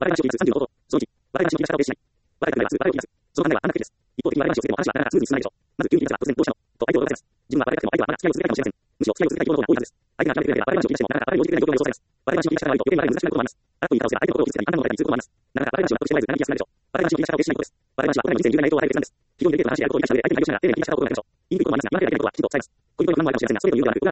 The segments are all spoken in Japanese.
我々話を聞きます。30のこと。その1、我々話を聞きながらを停止しない。我々は我々を聞きます。その考えはあんなくです。一方的に我々話をしても話はなかなかスムーズに進まないでしょう。まず急に言いますが、突然どうしたのと相手を驚かせます。自分は我々でも相手はまだ付き合いを続けないかもしれません。むしろ付き合いを続けたいことの方が多いはずです。相手が諦めてくれれば我々話を聞き出してもなかなか我々を聞いてくれない状況が予想されます。我々話を聞き出したら割と余計に我々難しくなることもあります。あらという顔をすれば相手の心を傷つけにあんなものを書いたりすることもあります。なかなか我々話を納得してもらえず長気が済まないでしょう。我々話を聞き出したらを停止しないことです。我々話は国内の人生に有利な影響を与える決断です。非常にデータの話であることを理解した上で相手に対応しながら丁寧に聞き出したことを考えましょう。言いにくいこともありますが、言わなければいけないことはきちんと伝えます。恋人の不満もあるかもしれませんが、それという理由ではなく、裏につながりも必要です。上手に我々話を聞き出せれば話を続けていけるようになります。上手に我々話を聞き出せれば話を続けていけるようになります。我々話を聞き出したら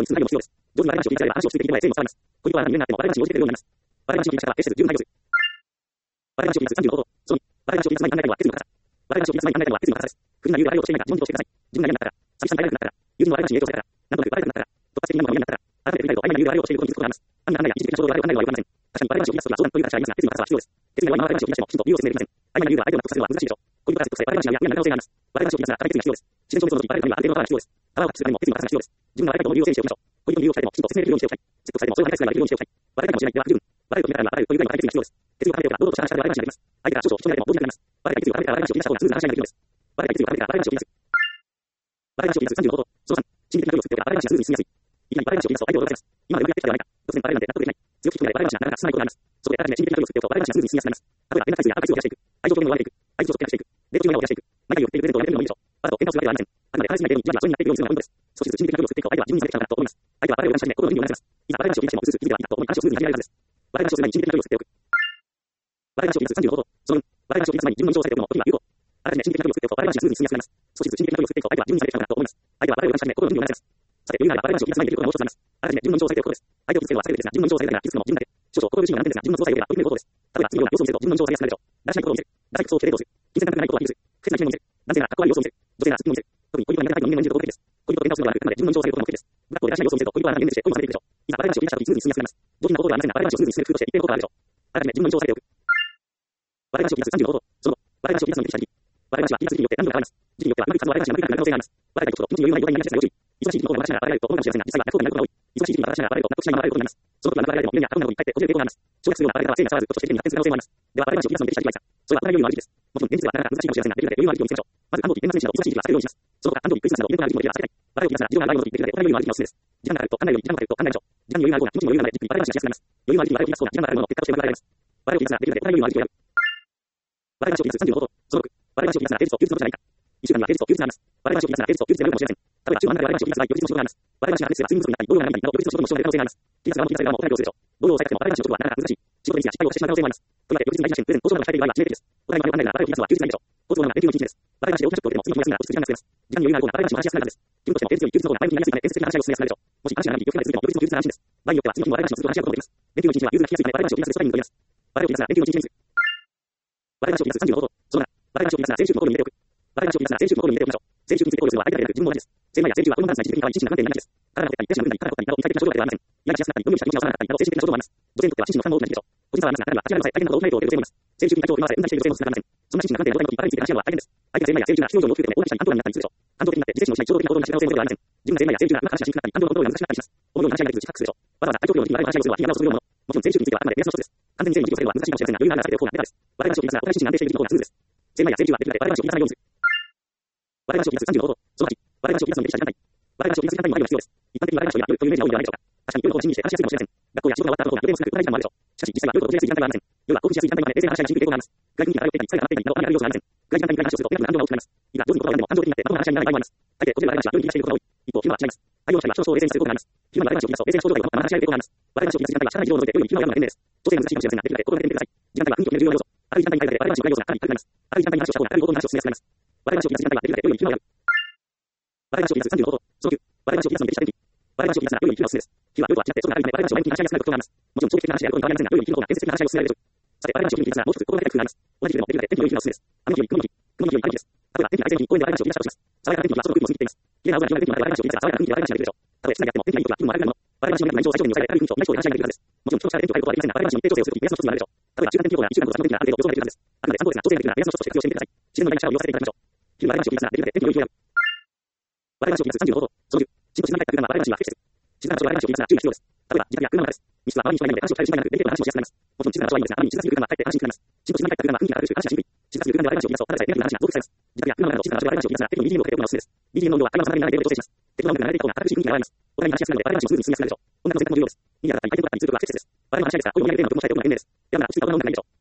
S10の内容です。我々話を聞き出す30のこと。その2、我々話を聞き出す前に考えたのは S の方です。我々話を聞き出す前に考えたのは S の方です。不利な理由で相手をしていないか自問自答してください。自分が嫌になったから、寂しさに耐えられなくなったから、友人の我々話に影響されたから、なんとなく我々になったから、突発的に何も嫌になったから、改めて振り返ると相手が理由で我々をしていることに気づくことがあります。案が案内や一時的な衝動で我々を考えるのはよくありません。確かに我々話を聞き出すときは相談という形がありますが、S の方は必要です。S には今我々話を聞き出してもきちんと理由を説明できません。相手が理由では相手を納得させるのは難しいでしょう。恋人から説得され我々話には嫌な可能性があります。我々話を聞き出すが解決が必要です。自然消滅の時我々にはある程度のパワーが必要です。パワーを発揮するためにも S の方が必要です。自分が相手との理由を整理しておきましょう。恋人の理由を聞かれてもきちんと説明できるようにしておきたい。説得されてもそれを理解するようにしておきたい。我々かもしれないでは不十分。我々と決めたら今我々というぐらいの解決が必要です。決意を固めておけば堂々とした話が我々話になります。相手が少々人が出ても同時になります。我々が決意を固めてから我々話を聞き出した方がスムーズな話になるのです。我々が決意を固めてから我々話を聞き出す。我々話を聞き出す30のこと。その3、心理的な距離を作っておけば我々話がスムーズに進みやすい。いきなり我々話を聞き出すと相手を驚かせます。今までよくやってきたではないか。突然我々なんて納得できない。強気引き込めで我々話がなかなか進まないことがあります。そこであらかじめ心理的な距離を作っておくと我々話がスムーズに進みやすくなります。例えば連絡回数やアーカイブ数を減らしていく。愛情表現の回数やアーカイブ数を減らしていく。デート中の量を減らしていく。内容を減らしていく。何を言っているプレゼントをやめてみるのもいいでしょう。わざと喧嘩をするわけではありません。あくまで返せないデートにじわじわ疎遠になっていくようにするのがポイントです。少しずつ心理的な距離を作っていくと相手は自分に慣れてきたのだと思います。相手は我々を話し始め心の意味をなせます。いざ我々話を聞いてもスースー聞いてはいいかと思い話をスムーズに始められるはずです。我々話をする前に心理的な距離を作っておく。我々話を聞き出す30のこと。その2、我々話を聞き出す前に自分の印象をされておくのも時には有効。あらかじめ心理的な距離を作っておくと我々話がスムーズに進みやすくなります。少しずつ心理的な距離を作っていくと相手は自分に慣れてきたのだと思います。相手は我々を話し始め心の意味をなせます。さて、余裕があれば我々話を聞き出す前にできることがもう一つあります。あらかじめ自分の印象をされておくことです。相手を傷つけるのは避けるべきですが、自分の印象をされるのが傷つくのも自分だけ。少々心苦しいのは難点ですが、自分の都合さえ良ければ取り組めることです。例えば次のような様子を見せると自分の印象をされやすくなるでしょう。だらしないことを見せる。ダサい服装を着てデートをする。金銭感覚がないことは許す。不潔な記念を見せる。男性がかっこ悪い様子を見せる。女性がすっぴんを見せる。特に恋人が苦手なタイプの人間の見せると目的です。恋人と喧嘩をするのではなく、あくまで自分の印象をされることが目的です。ブラックをだらしない様子を見せると恋人は人間でして恋をされていくでしょう。いざ我々話を聞き出したときスムーズに進みやすくなります。上品なことではありませんが、我々話をスムーズに進める工夫として言っていることがあるでしょう。あらかじめ自分の印象をされておくことがあるでしょう。我々話を聞き出す30のこと。その後、我々話を聞き出す前に自分の印象をされておくことです。我々話は聞き出す時期によって何度か変わります。時期によってはうまくいくはずの我々話がうまくいかなくなる可能性があります。我々が気持ちの余裕がない状態になりがちですが要注意。忙しい時期のことを話しながら我々と思うかもしれませんが、実際は逆効果になることが多い。忙しい時期に私ながら我々と納得しないまま我々とになります。その時はなく我々でも夢や過去などに帰ってこじれる傾向があります。省略するような我々は性が触らずとして変に発展する可能性もあります。では我々話を聞き出すのでした時期はそれは大人余裕のある時期です。もちろん現実ではなかなか難しいかもしれませんが、できるだけ余裕のある時期を見つけましょう。まず感動期、年末年始など忙しい時期は避けるようにします。その他感動期、クリスマスなどイベントがある時期もできれば避けたい。我々を聞き出すが事情がある場合の時、できるだけ大人余裕のある時期がおすすめです。時間がかかると考えるより時間がかかると考えましょう。時間に余裕がある方が気持ちに余裕がない時期に我々話しやすくなります。余裕のある時期に我々を聞き出す方が時間がかかるものを結果として学ばれます。我々を聞き出すができるだけ大人余裕のある時期を選ぶ。我々話を聞き出す30のこと。その6、我々話を聞き出すが平日と休日のどちらがいいか。一週間には平日と休日があります。我々話を聞き出すが平日と休日であるかもしれません。例えば週末で我々話を聞き出すが翌日の仕事があります。我々話が話すが睡眠不足になったり、動揺がなくなったりなど翌日の仕事も支障が出る可能性があります。聞き出す側も聞き出される側もお互い様子でしょう。動揺を抑えても我々話の仕事はなかなか難しい。仕事については失敗をしてしまう可能性もあります。とりわけ翌日に大事な試験、プレゼント、交渉などを控えている場合は致命的です。お互いの考えが我々を聞き出すのは休日がいいでしょう。交通の連休の一日です。我々話で大きな仕事でも次の日が休みが落ち着きがなくなります。時間に余裕がある方が我々話を話しやすくなるはずです。気分としても平日より休日の方が前向きになりやすいので、建設的な話がおすすめやすくなるでしょう。もし話が長引き、欲が続いても翌日の休日が安心です。場合によっては次の日も我々話の続く話し合うこともできます。連休の一日は融通が利きやすいため我々話を聞き出すストライミングと言います。我々を聞き出すが連休の一日に我々話を聞き出す30のこと。その7、我々話を聞き出すが先週の心に入れておく。我々話を聞き出すが先週の心に入れておきましょう。先週について考慮するのは相手だけでなく自分も同じです。前回や先週はこのダンスな一時的な一時的な観点になりです。体がほてったり、手足がむくんだり、体が凝ったりなど身体的な症状だけではありません。やりしやすくなったり、分離したり、分離したりなど精神的な症状もあります。女性にとっては心身の負担も大きな時期でしょう。個人差はありますが、中には諦めの際、大変なことを訴えるという女性もいます。先週に体調を振り回され、運動している女性も少なくありません。そんな心身の観点で状態の時、彼について話し合うのは大変です。相手が前回や先週が非常に大きくても大きな人に反動になったりするでしょう。反動的になって自制心を失い、衝動的な行動に走る可能性もありません。自分が前回や先週がうまく話ししにくくなったり、反動のコントロールが難しくなったりします。このように話し合いができる自覚するでしょう。わざわざ体調不良の時に我々話し合いをするのは気が直するようなもの。もちろん先週についてはあくまで目安の一つです。完全に全員に適用するのは難しいかもしれませんが、余裕がある中でおこうが下手です。我々話を聞き出すが、お互い心身が安定している時期の方がスムーズです。前回や先週はできるだけ我々話を聞き出さないようにする。我々話を聞き出す30のこと。その8、我々話を聞き出すのできた時間帯。我々話を聞き出す時間帯にも配慮が必要です。一般的に我々話をやるというイメージが多いのではないでしょうか。確かに夜の方が心理して話しやすいかもしれません。学校や仕事が終わった後など予定も少なく予定も少ない時間もあるでしょう。しかし実際は夜と起きやすい時間帯はありません。夜は興奮しやすい時間帯なので冷静な話し合いがしにくい傾向があります。外的に体力的に疲れが溜まっていたりなどあまりある要素がありません。外時間帯に話をすると逆に感情が大きくなります。いざ夜にことがあっても感情的になってまともな話し合いにならない場合もあります。大抵こちら我々話は夜に聞き出していることが多い。一方、昼間は違います。愛用者は少々冷静にすることがあります。昼間に我々話を聞き出すと冷静な症状がまともな話し合いが出る傾向があります。我々話を聞き出す時間帯は社会事情を除いて夜に気分をやるのが賢明です。女性が難しいかもしれませんが、できるだけ心がけてみてください。時間帯は雰囲気を決める重要な要素。ある時間帯に我々話の内容がかなり軽くなります。ある時間帯に話をした方が軽いことの話を進めやすくなります。我々話を聞き出す時間帯はできるだけ夜に気分をやる。我々話を聞き出す30のこと。その9、我々話を聞き出すのできた天気。我々話を聞き出すが夜に気分をおすすめです。日は夜とは違って外が明るいため我々話を前向きに話し合いやすくなることがあります。もちろん長期的な話であるとに変わりませんが、夜に気分の方が建設的な話し合いを進められるでしょう。さて、我々話を聞き出すがもう一つ心がけたい工夫があります。同じ日でもできるだけ天気の良い日がおすすめです。雨の日より雲の日、雲の日より晴れの日です。例えば天気が快晴の日に公園で我々話を聞き出したとします。爽やかな天気にはその空気も過ぎています。綺麗な青空に晴れの天気まで我々話を聞き出すが爽やかな天気で我々話ができるでしょう。たとえ室内であっても天気がいい時は気分も悪くなるもの。我々話の皆さんの印象を最小限に抑えて明るい雰囲気と同じように話し合いができるはずです。もちろん人とした天気を変えることはできませんが、我々話の一定調整をするとき目安の一つになるでしょう。例えば中間天気予報や1週間ごとの天気がある程度予想ができるはずです。あくまで参考ですが、調整ができるなら目安の一つとして活用してみてください。自然の場に力を利用させていただきましょう。日々我々話を聞き出すができるだけ天気の良い日を選ぶ。我々話を聞き出す30のこと。その10、進歩しなかった車は我々話は不適切。静かな場所は我々話を聞き出すが注意が必要です。例えば、自宅や車の中です。密室は周りに人がいないので話を控える心配がなく、電気の話もしやすくなります。もちろん静かな場所はいいですが、ある意味静かすぎる車はかえって安心になります。進歩しなかった車は雰囲気が明るく話しやすい。静かすぎる車で我々話を聞き出すと、ただでさえ電気の話が増幅されます。自宅や車の中など静かな場所で我々話を聞き出すが、適度に BGM をかけておくのがおすすめです。BGM の音量は会話のつながりになる程度で調整します。適度な音楽が流れていた方が明るくし雰囲気が現れます。お互いに話しやすいので我々話をスムーズに進みやすくなるでしょう。音楽の選択も重要です。耳が当たったり相手の声に通告が不適切です。我々話し合いですが、声を上げる程度の音も抑えておくのが賢明です。やむなら落ち着いた音の音楽がいいでしょう。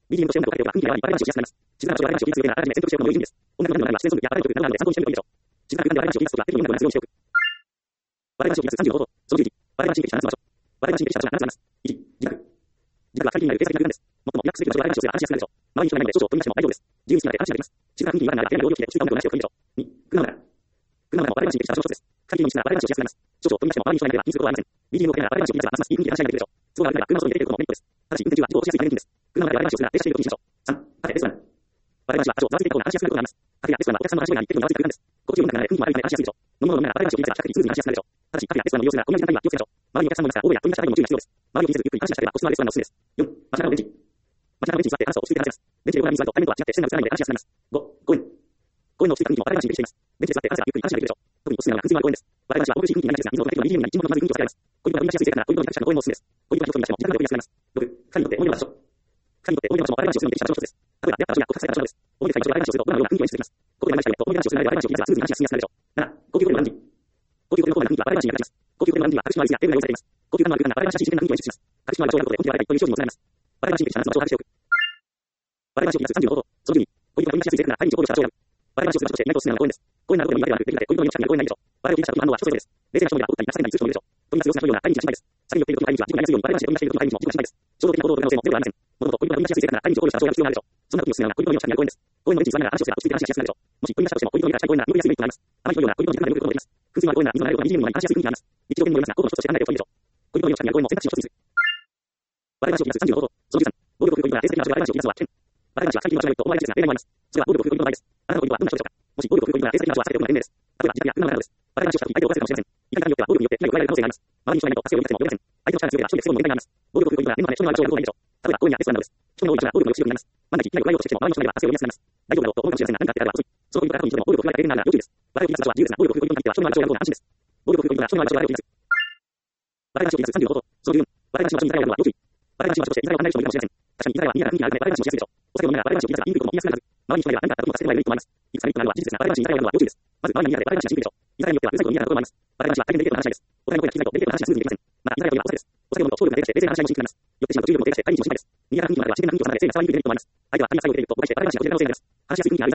BGM として音楽をかけておくが、空気やバレー話を聞きやすくなります。静かな場所でバレー話を聞きする上で、あらかじめ選択肢を用意済みです。音楽の中では自然ソングやバレー曲などで参考にしてみるといいでしょう。静かな空間でバレー話を聞き出すときは、適宜音楽を流すようにしておく。バレー話を聞き出す35度、その10時、バレー話に適した話す場所。バレー話に適した場所が7つあります。1、自宅。自宅は最近になる定石的な空間です。最もリラックスできる場所でバレー話をする話しやすくなるでしょう。周りに人がいないので、少々音に出しても大丈夫です。自由に好きなので話ができます。静かな雰囲気に違和感がある容量を聞いて、落ち着いた音楽を流しておくといいでしょう。2、車の中。車の中もバレー話に適した場所の一つです。最近の密なバレー話をしやすくなります。少々音に出しても周りに人がいなければ気にすることはありません。BGM をかけながらバレー話を聞き出せば、ますますいい雰囲気で話ができるでしょう。都合が悪ければ車の外に出てくることもメリットです。ただし、運転中は事故を起こしやすいためです。車の中でバレー話をするなら停車していることにしましょう。3、カフェ、レストラン。バレー話は場所をざわついている方が話しやすくなることがあります。カフェやレストランはお客さんの話し声が一定に合わせている空間です。心地よい音楽が流れ、雰囲気も悪いため話しやすいでしょう。飲み物を飲みながらバレー話を聞いて比較的スムーズに話しやすくなるでしょう。ただし、カフェやレストランの利用するなら同じ時間帯には気をつけましょう。周りにお客さんもいますから、大声や問い出した際にも注意が必要です。周りを気にせずゆっくり話し出したければ個室のレストランがおすすめです。4、街中のベンチ。街中のベンチに座って話すと落ち着いて話せます。ベンチで横並びに座ると画面とは違って視線が映らないので話しやすくなります。5、公園。公園の落ち着いた雰囲気もバレー話に適しています。ベンチで座って話せばゆっくり話ができるでしょう。特におすすめなのが空前の公園です。バレー話は心地いい雰囲気になりやすいですが、水をかけては BGM に一目のまず雰囲気をつけられます。恋人が追い出しやすい性格なら恋人に託したの公園もおすすめです。恋人が一つに出しても時間がで送りやすくなります。6、二人にとって思い出の場所。二人にとって思い出の場所もバレー話をするのに適した場所の一つです。例えば、出会った場所や告白された場所です。思い出深い場所でバレー話をすると、どんなような雰囲気を演出できます。ここで話したように、思い出話をするならバレー話を聞いてスムーズに話しやすくなるでしょう。7、高級ホテルのラウンジ。高級ホテルのコーナーの雰囲気はバレー話に役立ちます。高級ホテルのラウンジには各種のアイスやテーブルが用意されています。高級感のある空間がバレー話や新鮮な雰囲気を演出します。各種のアイスをやることで本気で笑いたいという商品もございます。バレー話に適した話す場所を把握しておく。バレー話を聞き出す35度、その10に、恋人が追い出しやすい性格なら会議に情報をした場所を選ぶ。バレー話をする場所として意外とおすすめなのは公園です。公園などでも今ではなく、できるだけ恋人の命が見える公園がいいでしょう。バレーを聞き出した時の反応は人それぞれです。冷静な人もいれば怒ったり泣かせたりする人もいるでしょう。問い出す様子が良いような会議には心配です。先によっている時の会議には事故になりやすいようにバレー話で追い出している時の会議にも事故が心配です。衝動的な行動を取る可能性もゼロではありません。もともと恋人が追い出しやすい性格なら会議に情報をした場所をやる必要があるでしょう。そんな時におすすめなのが恋人の命が見える公園です。公園のベンチに座りながら話をすれば落ち着いて話しやすくなるでしょう。もし追い出したとしても恋人の家が近い公園なら動きやすいメリットがあります。あまり広いような恋人の時間がよく動きます。空中のある公園なら水の流れることが BGM の前に話しやすい雰囲気があります。日常的にもよりますが、候補の一つとして考えておくといいでしょう。恋人の命が見える公園も選択肢の一つです。バレー話を聞き出す35度、その13、暴力を振るう恋人が定石的な場所でバレー話を聞き出すのは危険。バレー話は最近の場所が良いと思われがちですが、例外もあります。それは暴力を振るう恋人の場合です。あなたの恋人はどんな人でしょうか。もし暴力を振るう恋人が定石的な場所は避けておくのが賢明です。例えば自宅や車の中などです。バレー話をした時相手を犯せるかもしれません。言い方によっては暴力によって被害を加えられる可能性があります。周りに人がいないと助けを呼び出せても呼べません。相手の力が強いから一人で防ぐのも限界があります。暴力を振るう恋人は念のため人のある場所を選ぶ方がいいでしょう。例えば公園やレストランなどです。人の多い場所は暴力の抑止力になります。万が一被害を加えようとしても周りの人がいれば助けを呼びやすくなります。大丈夫だろうと思うかもしれませんが、何かあってあれば遅い。その恋人から後に人でも暴力を振るわれた経験があるなら要注意です。バレーを聞き出す場所は自由ですが、暴力を振るう恋人に限っては人のある場所を選ぶ方が安心です。暴力を振るう恋人は人のある場所を選ぶ気がする。バレー話を聞き出す35度、その14、バレー話の場所に居酒屋をやるのは要注意。バレー話の場所として居酒屋を離れる人もいるかもしれません。確かに居酒屋は賑やかな雰囲気があるためバレー話をしやすいでしょう。お酒を飲みながらバレー話を聞き出せば言いにくいことも言いやすくなるはず。周りに人がいれば何かあった時も助けてもらえるメリットもあります。いくつかメリットがあるのは事実ですが、バレー話に居酒屋をやるのは要注意です。まず、周りが賑やかでバレー話がしにくいでしょう。居酒屋によってはうるさいことも賑やかなところもあります。バレー話は大変デリケートな話し合いです。お互いの声が聞きないとデリケートな話がスムーズにできません。また、居酒屋といえばお酒です。お酒を飲むと聴力が低下して冷静な話し合いもしにくくなります。よってしまうと重力も低下して会議にも心配です。賑やかな雰囲気の中では自然な雰囲気を離れ、性が伝わりにくいデメリットもあります。相手は髪や最後を入れると誤解してバレー話が起きる可能性があります。話しやすい雰囲気がある居酒屋もいいのですが、バレー話をする場所として優先的にある場所は言えないでしょう。余計なトラブルを生みたいので、重要なトラブルを見たいので、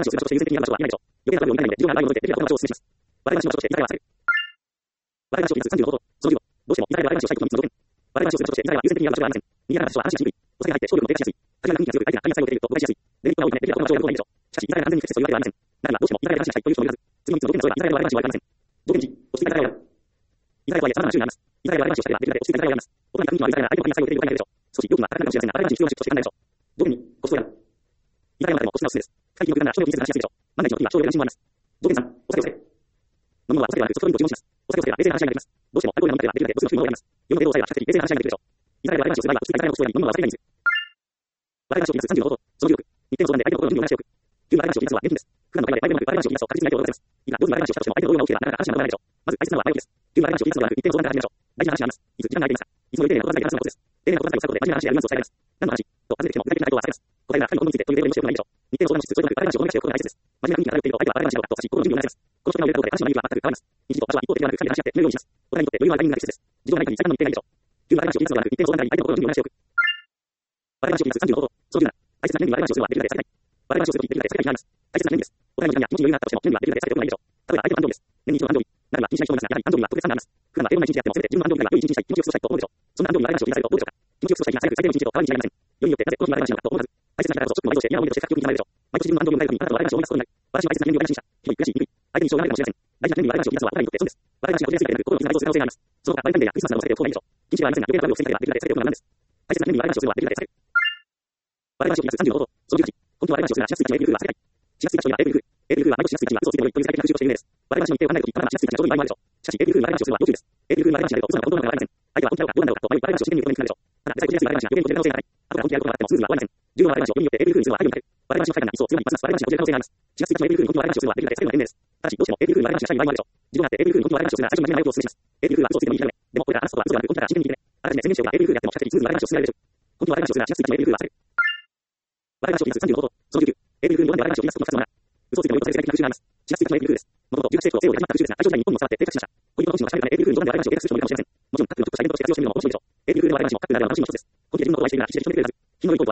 できるだけお話を進めます。バレー話の場所として居酒屋は避ける。バレー話を聞き出す35度、その15、どうしても居酒屋でバレー話をしたいことの3つの条件。バレー話をする場所として居酒屋は優先的にある場所ではありません。賑やかな場所は話しにくい。お酒が入って聴力も低下しやすい。カジュアルな雰囲気が強く、相手が髪や最後を入れると誤解しやすい。デメリットが多いため、できるだけお話をやる方がいいでしょう。しかし、居酒屋が安全に適切というわけではありません。ならば、どうしても居酒屋で話がしたいという人もいるはず。次の3つの条件が揃えば、居酒屋でバレー話をやるかもしれません。条件1、落ち着いた居酒屋をやる。居酒屋とはいえ様々な種類があります。居酒屋でバレー話をしたいが、できるだけ落ち着いた居酒屋をやります。大人に雰囲気のある居酒屋なら相手の髪や最後を入れることができるでしょう。少し料金は高くなるかもしれませんが、バレー話に必要なシフトとして考えるでしょう。条件2、コストをやる。居酒屋の中でもコストがおすすめです。会議の空間なら人を気にせず話しやすいでしょう。万が一の時は少量で安心もあります。条件3、お酒を避ける。飲むのはお酒ではなくソフトドリンクを注文します。お酒を避ければ冷静な話し合いができます。どうしてもアルコールが飲むのではできるだけお酢の風味を選びます。世の程度を抑えれば比較的冷静な話し合いができるでしょう。居酒屋でバレー話をする場合は落ち着いた居酒屋のコストを選び、飲むのはお酒がいいんです。バレー話を聞き出す35度、その16、日程の相談で相手の心の準備を話しておく。急なバレー話を聞き出すのは現金です。普段の会話で相手のうまくバレー話を聞き出すと確実に相手を驚かせます。いいが、どういうバレー話をしたとしても相手の動揺が大きければなかなか話がまとまらないでしょう。まず大切なのは前置きです。急なバレー話を聞き出すのではなく日程の相談から始めましょう。大事な話があります。いつ時間が空いていますか。いつも予定内の言葉遣いで話すのことです。丁寧な言葉遣いを使うことで真面目な話やニュアンスを伝えられます。何の話と尋ねてきても具体的な回答は避けます。答えが二人のことについてという例を用意しておくのがいいでしょう。日程の相談をしつつ、それとなくバレー話を思い出しておくことが大切です。真面目な雰囲気が漂っていると相手はバレー話だろうかと察し、心の準備を促せます。この人が売れたことで話の内容が全く変わります。日時と場所は一方的ではなく二人で話し合って決めるようにします。お互いにとって余裕のあるタイミングが適切です。事情がない限り最短の日程がいいでしょう。急なバレー話を聞き出すのではなく日程の相談から相手の心の準備を促しておく。バレー話を聞き出す35度、その17、大切な面にバレー話をするのはできるだけ避けたい。バレー話をするときできるだけ避けたい日があります。大切な面です。お互いの時間や気持ちに余裕があったとしても準備はできるだけ避けておくのがいいでしょう。例えば相手の誕生日です。年に一度の誕生日。ならば気にしない人もいますが、やはり誕生日は特別感があります。普段は平凡な一日であってもせめて自分の誕生日が良い一日にしたい、気持ちよく過ごしたいと思うでしょう。そんな誕生日にバレー話を聞かれるとどうでしょうか。気持ちよく過ごした日が最悪最低の一日と変わりに違いません。世によってなぜこの日バレー話なのかと思わず、大切な日だからこそちょっとの愛情をして嫌な思い出として書き置きになるでしょう。毎年自分の誕生日を迎えるときにあなたのバレー話を思い出すことになる。私は大切な記念日を大事にした。ひどい、悔しい、鈍い。相手に印象がないかもしれません。大事な記念日にバレー話を聞き出すのはお互いにとって損です。バレー話が取りやすいだけでなく心に傷がつく可能性があります。その他バレンタインデーやクリスマスなどを避けておく方がいいでしょう。禁止ではありませんが、余計なトラブルを防ぎたいではできるだけ避けておくのがなんです。大切な記念日にバレー話をするのはできるだけ避ける。バレー話を聞き出す35度、その18、本当はバレー話をするならしやすい日が A プルは避けたい。しやすい場所には A プル。A プルは毎年しやすい日には嘘をついてもいいという世界的な風習をしている例です。バレー話の日程を考えるとき、ただしやすい日がちょうどいい場合もあるでしょう。しかし A プルにバレー話をするのは要注意です。A プルにバレー話になると嘘なのか本当なのかわかりません。相手は本気だろうかどうなんだろうかと迷いバレー話をしてみることになるでしょう。ただ、具体的なバレー話が余計に取れる可能性が高い。後から本気でやることがあってもスムーズには終わりません。重要なバレー話を世によって A プルにするのは相手になる。バレー話の快感が一層強まり、ますますバレー話が起きる可能性があります。しやすい場所に A プルに本気のバレー話をするのはできるだけ避けるのが賢明です。ただし、どうしても A プルにバレー話がしたい場合もあるでしょう。事情があって A プルに本気のバレー話をするなら最初に真面目な内容をお勧めします。A プルは嘘をついてもいい日だね。でもこれから話すことは嘘ではなく本気だから真剣に聞いてね。あらかじめ宣言しておくが A プルやっても比較的スムーズにバレー話を進められるでしょう。本気のバレー話をするならしやすい日の A プルは避ける。バレー話を聞き出す35度、その19、A プルにバレー話を聞き出すこの2つのマナー。嘘をついてもいいことで政治的な風習があります。しやすい日の A プルです。もともと留学生活を西洋で始まった風習ですが、愛情時代に日本にも伝わって定着しました。恋人の本心を確かめるため A プルに冗談でバレー話を計画する人もいるかもしれません。もちろん、カップルのちょっとしたイベントとして活用してみるのも面白いでしょう。A プルでのバレー話もカップルならば楽しみの一つです。本気で自分のことを愛しているなら一時的に決めてくれるはず。日の良い恋とは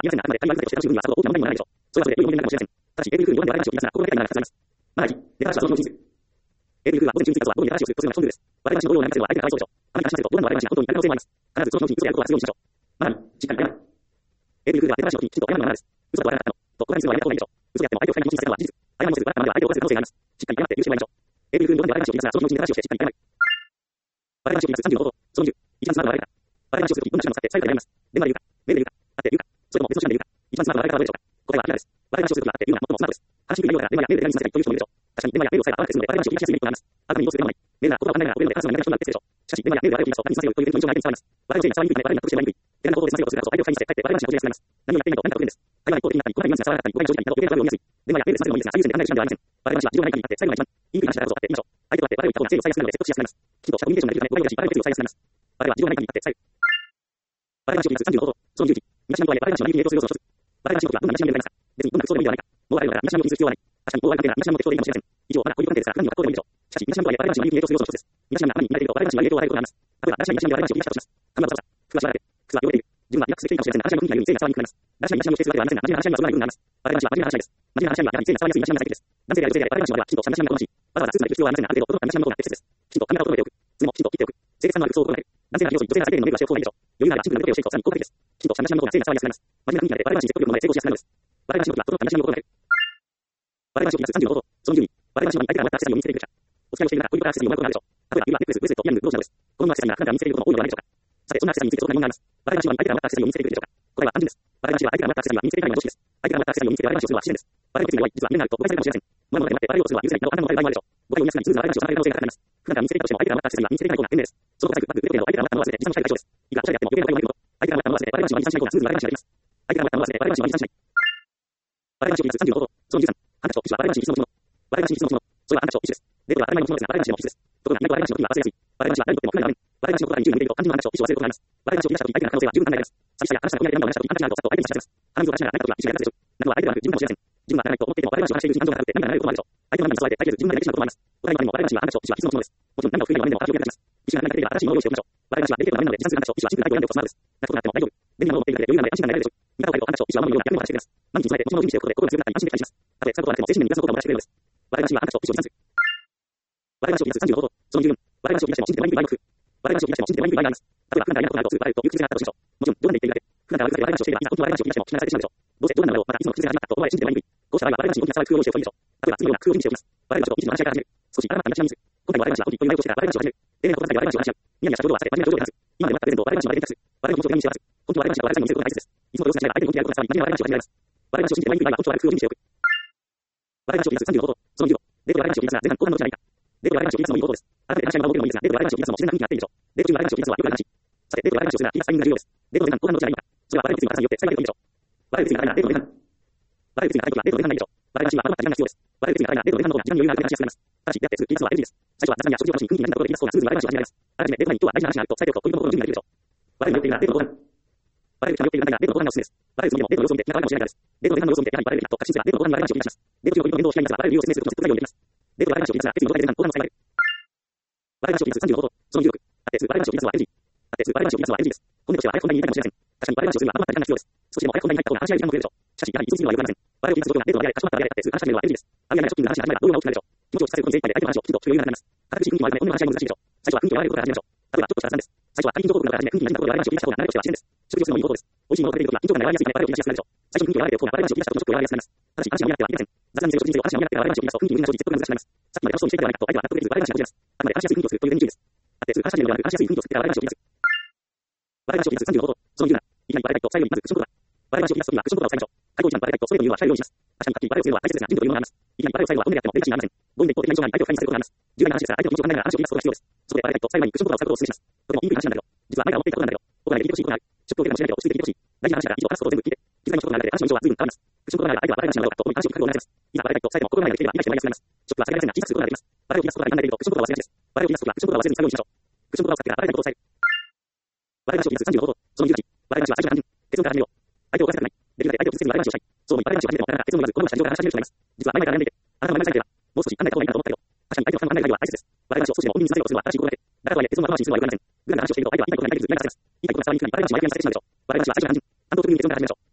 せんが、あくまで対話として楽しむにはさほど大きな問題にはないでしょう。それはそれで良い問題になるかもしれません。ただし、AV 空の弱い話を言いますが、心がけたいのはたくさんあります。まあ、データ話はその人数。AV 空は午前中についたとはどういう話をするとするのが本数です。悪い話の同様な話は相手がかわいそうでしょう。あまり話しますと、どんな悪い話が本当になる可能性もあります。必ずその人に嘘であることはするようにしましょう。まあ、しっかり謝る。AV 空ではデータ話を聞きと謝るのがマナーです。嘘とは謝ったの。と、答えにするのはやめた方がいいでしょう。嘘やっても相手を不快に気にさせたのは事実。謝りもせず、悪くまでは相手を犯す可能性があります。しっかり謝って許してもらいましょう。AV 空の弱い話を言いますが、その人に話をしてしっかり謝る。悪い話を言います。30の方法。その10。一番スマートな悪い方。悪い話をするとき、どんな手段を使って最後でやります。電話で言うか、メールで言うか、会って言うか、それとも別の手段で言うか、一番スマートな悪い方はどれでしょうか。答えは明らかです。悪い話をするときは会って言うのが最もスマートです。話しにくい内容だから電話やメールで何にさせたいという人もいるでしょう。確かに電話やメールをさえ合わせてするので悪い話を言い出しやすいメリットがあります。あなたにどうするでもない。メールなら言葉を考えながら覚えるので話すのが苦手な人になってきてでしょう。しかし電話やメールで悪いことを言いますと何にさせようという人もいるという印象が相手に伝わります。悪い話が伝わりにくいため悪い納得してもらいにくい。手紙の方法で済ませようとすると相手を不快にしてかえって悪い話が取りやすくなります。何をやっていいのか何か不便です。会話が一方的になったり、細かいニュアンスが伝わらなかったり、誤解に生じたりなど、お手が悪いを見やすい。電話やメールで済ませるのもいいですが、最優先で考える手段ではありません。悪い話は事情がない限りあって最後が一番言いにくい話だからこそ会って言いましょう。相手と会って悪いを言った方が精度を最安くなるので説得しやすくなります。きちんとしたコミュニケーションができるため、誤解を出し、悪いを最安くなります。悪いは事情がない限りあって最後。悪い話を言います。30の方法。その10時。身だしなみとはいえ、悪い話を何に影響する要素の一つ。悪い話のことはどんな身だしなみでございますか。別にどんな服装でもいいではないか。もうあるのなら身だしなみを気にする必要はない。確かに、もうある関係なら身だしなみも適当でいいかもしれません。以上、まだこういう関係ですから、何を格好でもいいでしょう。しかし、身だしなみとはいえ、悪い話を何に影響する要素の一つです。身だしなみがあまりに見られていると、悪い話が影響を与えることがあります。例えば、男子に身だしなみで悪い話を言い出したとします。看板を服はしばらく。服は汚れている。自分はリラックスできているかもしれませんが、男子の雰囲気がいるに性が伝わりにくくなります。男子に身だしなみを否定するわけではありませんが、真面目な話にはそぐわない部分があります。悪い話は真面目な話です。真面目な話にはやはり性が伝わりやすい身だしなみが最適です。男性であれ女性であれ悪い話まではきちんとした身だしなみが好ましい。わざわざスーツまで着る必要はありませんが、ある程度整った身だしなみの方が適切です。きちんと髪型を整えておく。爪もきちんと切っておく。清潔さのある服装を心がける。男性が広い女性が最低限のメイクはしておく方がいいでしょう。余裕のあるシンプルなメイクをしていくとさらに効果的です。きちんとした身だしなみの方が性が伝わりやすくなります。真面目な雰囲気で悪い話に説得力の前で成功しやすくなるのです。悪い話の時は整った身だしなみを心がける。悪い話を言います。30の方法。その10に。悪い話の相手が終わったアクセサリーを身につけていくべきだ。お付き合いをしているなら、恋人からアクセサリーをもらうことがあるでしょう。例えば、指輪、ネックレス、ブレスレット、イヤリング、ブローチなどです。このアクセサリーが普段から身につけていることも多いのではないでしょうか。さて、そんなアクセサリーについてどんな疑問があります。悪い話は相手が余ったアクセサリーを身につけていくべきでしょうか。これは単純です。悪い話は相手が余ったアクセサリーは身につけていないのが常識です。相手が余ったアクセサリーを身につけて悪い話をするのは自然です。悪い決意が弱い、実は無理なると誤解されるかもしれません。もので待って悪いをするのは許せないなど、あなたの場合はあるでしょう。誤解を見やすくにスムーズな悪い話をされる可能性が高くなります。普段から身につけていたとしても相手が余ったアクセサリーは身につけていない方が賢明です。そのことさえバッグ、腕時計など相手が余ったものを忘れて持参したい対象です。いくらおしゃれであっても余計なことが言われること。相手が余ったものを忘れて悪い話は持参しない方がスムーズな悪い話ができます。相手が余ったものを忘れて悪い話は持参しない。悪い話を言います。30の方法。その13。あなたと機種は悪い話に必須のもの。悪い話に必須のもの。それはあなたと機種です。デートは当たり前のものですが、悪い話でも必須です。ところが、意外と悪い話の時には忘れやすい。悪い話は誰にとっても不可能な場面。悪い話のことがに注意向いていると、単純にあなたと機種を忘れることがあります。悪い話を言い出した時、相手の可能性は十分考えられます。寂しさや話したことに何かを話した時、話があると、さっと相手に知らせます。鼻水を出しながら何か時は機種がやらせるでしょう。などは相手ではなく自分かもしれません。自分は当たらないと思っていても、悪い話を話しているうちに感情が高くて何かなることもあるでしょう。相手の涙に誘われて大抵自分まで歴史なこともあります。お互いの場合も悪い話はあなたと機種は必須のものです。もちろん何かを含めれば何でも話を受け出します。機種が何か出れば新しいものを用意しておきましょう。悪い話はデリケートな面なので持参するあなたと機種はシンプルな内容を選んでおくとスマートです。なことがあっても大丈夫。便利なものを持っているだけで余裕なので安心感が得られるでしょう。見たことあるとあなたと機種は守るような役目を果たしてくれます。毎日に備えて持ち物を準備しておくことで心が強くなったり安心できたりします。たとえ使うことがなくても精神面にプラスの効果をもたらしてくれるのです。悪い話はあなたと機種を持参する。悪い話を言います。30の方法。その10。悪い話を言い出しても信じてもらいにくい場合があります。悪い話を言い出しても信じてもらいにくい場合があります。例えば、普段からやることがあるとスーパーへという癖があったとしましょう。もちろん、冗談で言っているだけ。普段から悪ふざけ悪い話をしていれば、いざ本当の悪い話を言い出しても聞き流されてしまうでしょう。どうせ冗談なのを、またいつも癖が始まったと思われ信じてもらいにくい。こうした場合は悪い話に大きな騒ぐ工夫を用意しておくといいでしょう。例えば、次のような工夫を準備しておきます。悪い話と一時の話し合いから始める。少し改まった話し合いにする。今回の悪い話は本当に悪いことをしてた悪い話を始める。例年のことだけ悪い話を話し合う。ニヤニヤしたことは避け、真面目な表情で話す。今まで待ったプレゼントを悪い話まで伝達する。悪いことを手紙にして話す。本当は悪い話は悪い話を見せることが大切です。いつも様子が違えば相手の本気であることが伝わり、真面目な悪い話を始められます。悪い話を信じてもらいにくい場合は本当は悪い工夫を準備しておく。悪い話を言います。30の方法。その2号。デートで悪い話を言いますが、前半後半のどちらがいいか。デートで悪い話を言いますのもいい方法です。改めて話し合いを守るのもいいですが、デートで悪い話を言いますのも自然な雰囲気になっているでしょう。デート中に悪い話を言いますのはよくある話。さて、デートで悪い話をするなら、いいタイミングが重要です。デートの前半後半のどちらがいいか。それは悪い決意の方によって最大でいいでしょう。悪い決意が高いならデートの前半。悪い決意が高いときはデートの前半がいいでしょう。悪い話はまとまった時間が必要です。悪い決意が高いならデートの前半の方が時間に余裕があるので話しやすくなります。ただし、やってすぐ言いますのは NG です。最初は雑談や食事を楽しみ、雰囲気になることができます方がスムーズな悪い話を始められます。あらかじめデート内にとは大事な話があると、最低と恋人の心の準備ができるでしょう。悪い決意が良いならデートの後半。悪い決意が良いならデートの後半がおすすめです。悪いつもりでもデートの様子を見て仲悪いかもしれないからです。デートの前半の様子を見てやはりバレるべきだと確信すればデートの後半に悪い話を言い出します。デート中の恋人の面倒を控えますが、悪い理由を説明することも説得材料にできます。デートで悪い話を言いますが、決意の状態で前半後半を抑えられる。悪い話を言います。30の方法。その16。あってすぐ悪い話を言いますのは NG。あってすぐ悪い話を言いますのは NG です。本音としては早く本題に言いたいかもしれません。確かに悪い話をするにはまとまった時間が必要です。少しでも早く本題に入った方が話し合い時間も増えるでしょう。しかし、やはり急すぎるのは良くありません。悪いを言います状況がデートの間でかしまったらやれってすぐ話し始めるのは NG です。あるいはショッキングな話が始まれば動画が大きくなるでしょう。気持ちを落ち着かせることに精一杯で相手の話をきちんと聞く余裕がなくなります。堅苦しい雰囲気もあるため本音の話し合いも難しいでしょう。最初は雰囲気を悪いことから始めましょう。例えばちょっとした雑談です。最初は仮に緊張感から始め、雰囲気に馴染んだところで悪い話を言い出した方が慣れとしては自然です。食事をするのもいい方法です。美味しいものを食べているときは緊張感が和らぎやすいため悪いを言い出しやすくなるでしょう。最初に雰囲気を和らげておく方が悪い話を言い出した後のショックを和らげやすくなります。ただし、話が見合ってはいけません。雑談にせよ食事にせよ話が見合ってから悪い話を言い出すと雰囲気に無理な正直説得が難しくなります。さっきまで楽しそうにしていたではないかと相手は納得できず悪い話が起きます。あくまで話しやすい雰囲気を作るという点に注意です。あってすぐ話し始めるのではなく話しやすい雰囲気を作ってから悪い話を言い出す。悪い話を言い出す30の方法。その17。いきなりバレたいと最後にまずクッション言葉。悪い話を言い出すときはクッション言葉を使いましょう。開口一番バレたいとそれというのは最後にします。確かにはっきりバレをするのは大切ですが、順序というものがあります。いきなりバレを最後は本音であってもデリカシーがありません。語彙で一方的な印象があり相手を不快にさせることがあります。重大な話ですが相手の気持ちを考えながら話を言い出すことが必要です。そこでバレたいと最後にクッション言葉を使うことをお勧めします。とても言いにくい話なんだけど、実は前から思っていたことなんだけど、僕はねで聞いてほしいことがある。ショックを受けるかもしれないけど落ち着いて聞いてほしい。大事な話だから以上話すことを全部聞いて。気遣いのショックがあるので話の印象は随分変わります。クッション言葉なら相手はバレた話なのだと思い話を聞く覚悟をなせます。いざバレたいと最後も心の中で聞ければ理解してもらいやすくなります。ショックは避けられませんが小さくすることができます。バレを言い出すことが考えているとクッション言葉を忘れがちです。バレを言い出すときはクッション言葉を忘れずに作業をしましょう。クッション言葉を使ってからバレたいことを抑える。バレ話を言い出す30の方法。その18。バレ話は最初から単純。結論から始めよう。相手を犯したくない。できるだけ相手を傷つけずにバレ話をしたい。そう思いバレ話を始めてもなかなか結論を言わずこのまました状況から話し始める人がいます。実は前々から悩んでいて、あなたの前々されていれば、もう少し考えた方がいいなと思ったけど、確かに相手の考えが大切です。バレ話を少しでも穏便にさせようとするのは正しい心がけ。だからとはいえ結論は後回しにするのは良くありません。グラグラ話をしていると相手は言いたいことが何か言いたいことが伝わりにくくなりバレ話は相手に伝わりにくいでしょう。バレ話は最初から単純。単刀直入に結論から始めましょう。結論から話すと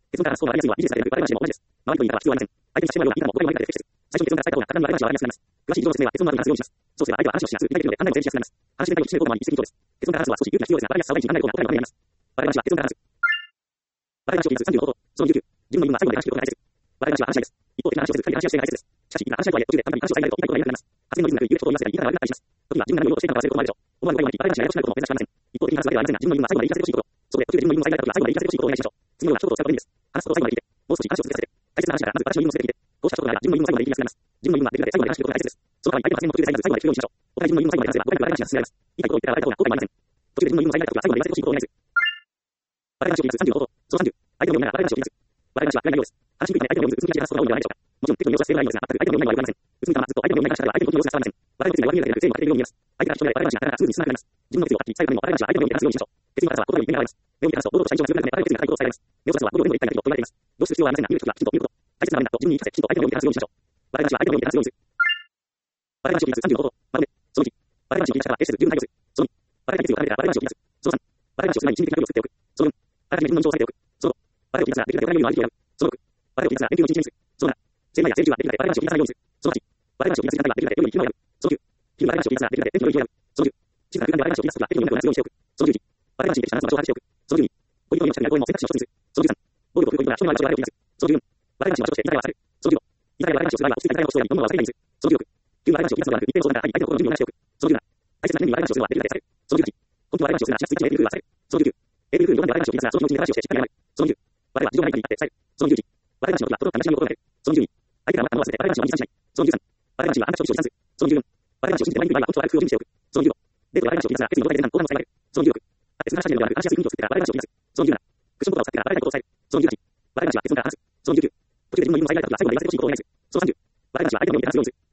の割りやすいはビジネスである割り話も同じです。周りというのは必要ありません。相手にしてもらうような言い方も声を上げて不適切。最初に結論から伝えた方が簡単に割り話を話しやすくなります。詳しい事情の説明は結論の後に話すようにします。そうすれば相手は話をしやすく、理解できるので判断を前進しやすくなります。話全体を一致することもあり、一石二鳥です。結論から話すは少し勇気が必要ですが、割りやすさは第一に考えることが答えの答えになります。割り話は結論から話す。割り話を切り出す30の方法。その19。自分の言うのは最後まで話し切ることが大切。割り話は話し合いです。一方的な話をせず、二人で話をしているが大切です。しかし、今話し合いとはいえ、途中で単に話を遮られると言いたいことが言いなくなります。発言のリズムなく、有益なことを言い忘れたり、言い方が悪くなったりします。時には自分が何を言おうとしていたのか忘れることもあるでしょう。思わぬ会話に割り話がややこしくなることも珍しくありません。一方的に話すわけではありませんが、自分の言うのは最後まで言い聞かせてほしいこと。そこで、途中で自分の言うのを遮られた時は最後まで言い聞かせてほしいことをお願いしましょう。次のような一言を使うと便利です。話すことを最後まで聞いて、もう少し話を続けさせて。大切な話なら、まず私の言うのを全て聞いて、こうしたことなら自分の言うのを最後まで言いやすくなります。自分の言うのはできるだけ最後まで話すことが大切です。その代わり相手の発言も途中で遮らず最後まで聞くようにしましょう。お互い自分の言うのを最後まで話せば、お互いの割り話が進められます。言いたいことを言ってから割れた方が後悔もありません。途中で自分の言うのを遮られた時は最後まで言わせてほしいことをお願いする。割り話を切り出す30の方法。その30。相手の読みながら割り話を切り出す。割り話は暗い内容です。話しにくいため相手の読みず、うつむき出し話すことが多いのではないでしょうか。もちろん、適度に要素は必要ないのですが、全く相手の読みが悪くなりません。うつむいたままずっと相手の読みが話したら相手の読みが伝わりません。笑いの次に割り目が出る性も当てているように見えます。相手が人で割り話がなかなかスムーズに進まなくなります。自分の熱意を発揮、最後にも割り話は相手の読みが話すようにしましょう。決意の硬さは心より目が現れます。目を見て話すと、堂々とした印象が強くなるため、笑いの熱意が回答を伝えられます。目を指すのは心よりも一体な人と言われています。どうする必要はありませんが、言うときはきちんと言うこと。大切な場面だと自分に言い聞かせ、きちんと相手の読みが話すようにしましょう。笑い話は相手の読みが話すようにする。割り話を切り出す30の方法。まとめ。その1。割り話を切り出したら、決して十分配慮する。その2。割り決意を高めてから割り話を切り出す。その3。割り話をする前に心理的な距離を作っておく。その4。あらかじめ自分の印象を抑えておく。その5。割りを切り出すができるだけお互いのように相手を選ぶ。その6。割りを切り出すが連休の一日にする。その7。セミナーやセミ中はできるだけ割り話を切り出さないようにする。その8。割り話を切り出す時間帯はできるだけ夜に気分を選ぶ。その9。昼割り話を切り出すができるだけ天気の良い日を選ぶ。その10。静かな空間で割り話を切り出す時は適度に音楽を流すようにしておく。その11。割り話に決して話す場所を把握しておく。その12。ポイントに落ちたり声も選択肢の一つにする。その13。暴力を振るうポイントが人に割り話を切り出す。その14。割り話を場所として言いたいはさる。その15。言いたい割り話をする場合は落ち着いた言い方をするようにどんどん忘れないようにする。その16。急な割り話を切り出すのではなく、一定の相談があり、相手の心の準備をなしておく。その17。大切な記念に割り話をするのはできるだけさる。その18。本当は割り話をするなら、しなくついてエビルクーはさる。その19。エビルクーに読んで割り話を切り出すなら、その気持ちに話をしてしっかり謝る。その20。我々は事情がない限りあってさる。その21。割り話の時は、とどかなしみの心が出る。その22。相手が余ったのを忘れて割り話を持参しない。その23。割り話はあんたと一緒に持参する。その24。割り話を信じて前に来る場合は、本当は悪空を準備しておく。その25。デートで割り話を切り出すが、決意のどこかで出た後半の使いがある。その26。別な話ではなく、話しやすい雰囲気を作ってから割り話を切り出す。その27。クッション言葉を使ってから割れないことを伝える。その28。割り話は結論から話す。その29。途中で自分の言うのを遮られた時は最後まで言わせてほしいことをお願いする。その30。割り話は相手の読みで話すようにする。